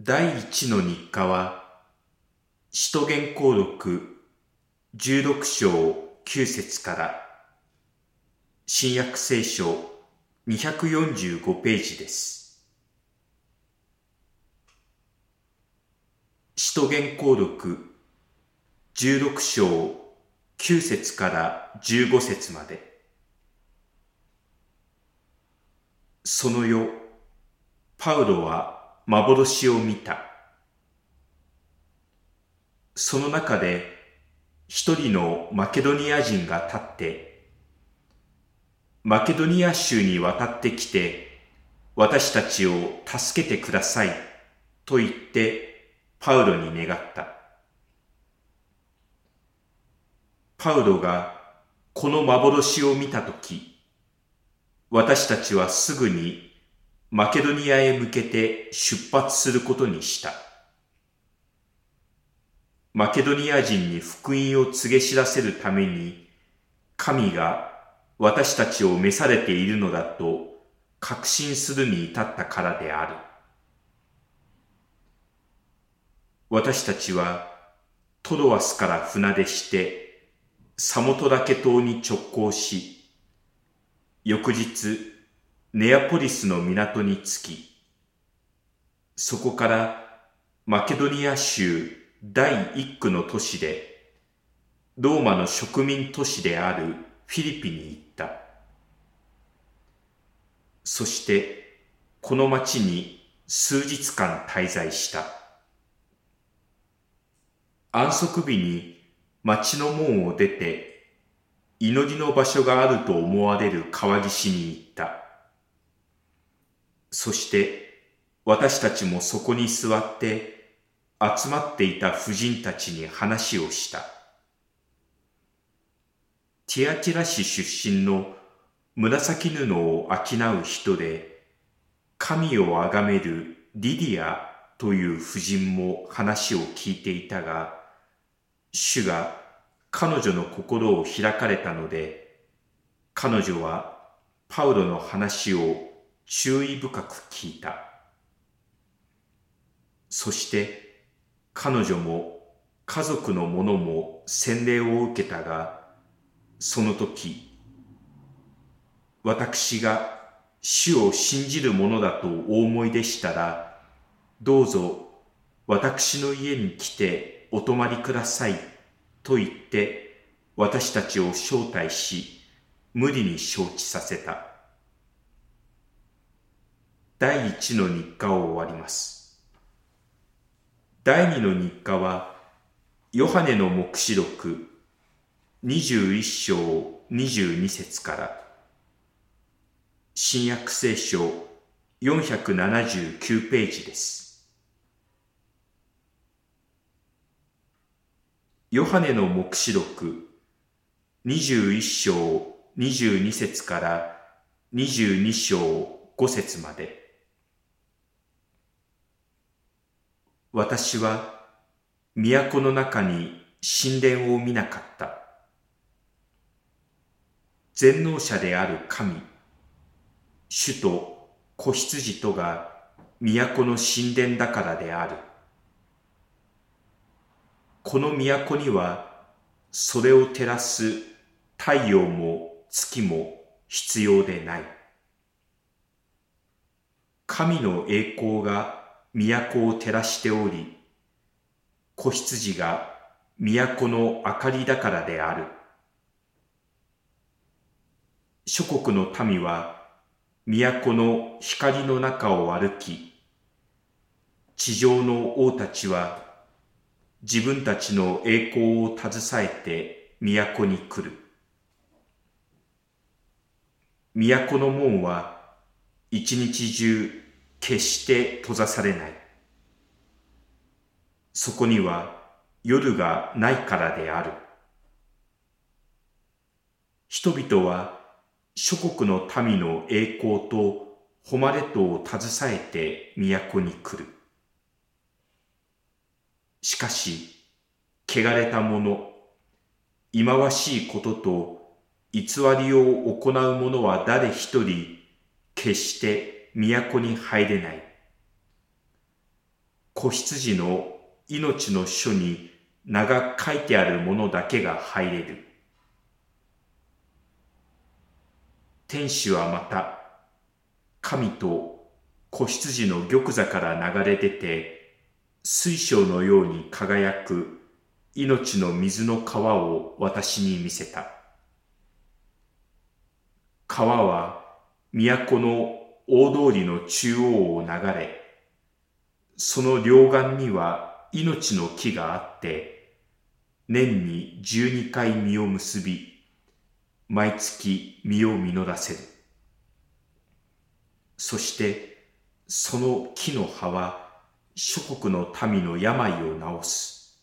第一の日課は、使徒言行録16章9節から新約聖書245ページです。使徒言行録16章9節から15節まで。その夜、パウロは幻を見た。その中で一人のマケドニア人が立って、マケドニア州に渡ってきて、私たちを助けてくださいと言ってパウロに願った。パウロがこの幻を見たとき、私たちはすぐにマケドニアへ向けて出発することにした。マケドニア人に福音を告げ知らせるために、神が私たちを召されているのだと確信するに至ったからである。私たちはトロアスから船出してサモトラケ島に直行し、翌日ネアポリスの港に着き、そこからマケドニア州第一区の都市で、ローマの植民都市であるフィリピに行った。そしてこの町に数日間滞在した。安息日に町の門を出て、祈りの場所があると思われる川岸に行った。そして私たちもそこに座って集まっていた婦人たちに話をした。ティアティラ市出身の紫布を商う人で、神をあがめるリディアという婦人も話を聞いていたが、主が彼女の心を開かれたので、彼女はパウロの話を注意深く聞いた。そして彼女も家族の者も洗礼を受けたが、その時、私が主を信じるものだとお思いでしたら、どうぞ私の家に来てお泊まりくださいと言って私たちを招待し、無理に承知させた。第一の日課を終わります。第二の日課は、ヨハネの黙示録21章22節から新約聖書479ページです。ヨハネの黙示録21章22節から22章5節まで。私は都の中に神殿を見なかった。全能者である神、主と子羊とが都の神殿だからである。この都にはそれを照らす太陽も月も必要でない。神の栄光が都を照らしており、子羊が都の明かりだからである。諸国の民は都の光の中を歩き、地上の王たちは自分たちの栄光を携えて都に来る。都の門は一日中決して閉ざされない。そこには夜がないからである。人々は諸国の民の栄光と誉れとを携えて都に来る。しかし、汚れた者、忌まわしいことと偽りを行う者は誰一人決して都に入れない。子子羊の命の書に名が書いてあるものだけが入れる。天使はまた、神と子羊の玉座から流れ出て、水晶のように輝く命の水の川を私に見せた。川は都の大通りの中央を流れ、その両岸には命の木があって、年に12回実を結び、毎月実を実らせる。そしてその木の葉は諸国の民の病を治す。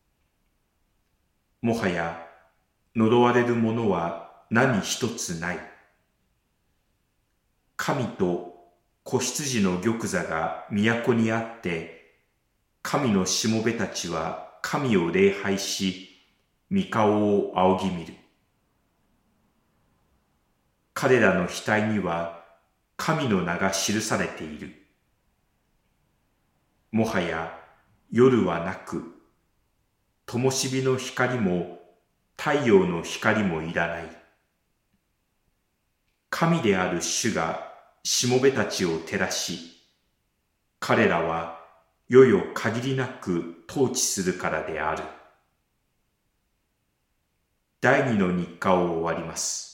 もはや呪われるものは何一つない。神と子羊の玉座が都にあって、神のしもべたちは神を礼拝し、御顔を仰ぎ見る。彼らの額には神の名が記されている。もはや夜はなく、灯火の光も太陽の光もいらない。神である主がしもべたちを照らし、彼らは世々限りなく統治するからである。第二の日課を終わります。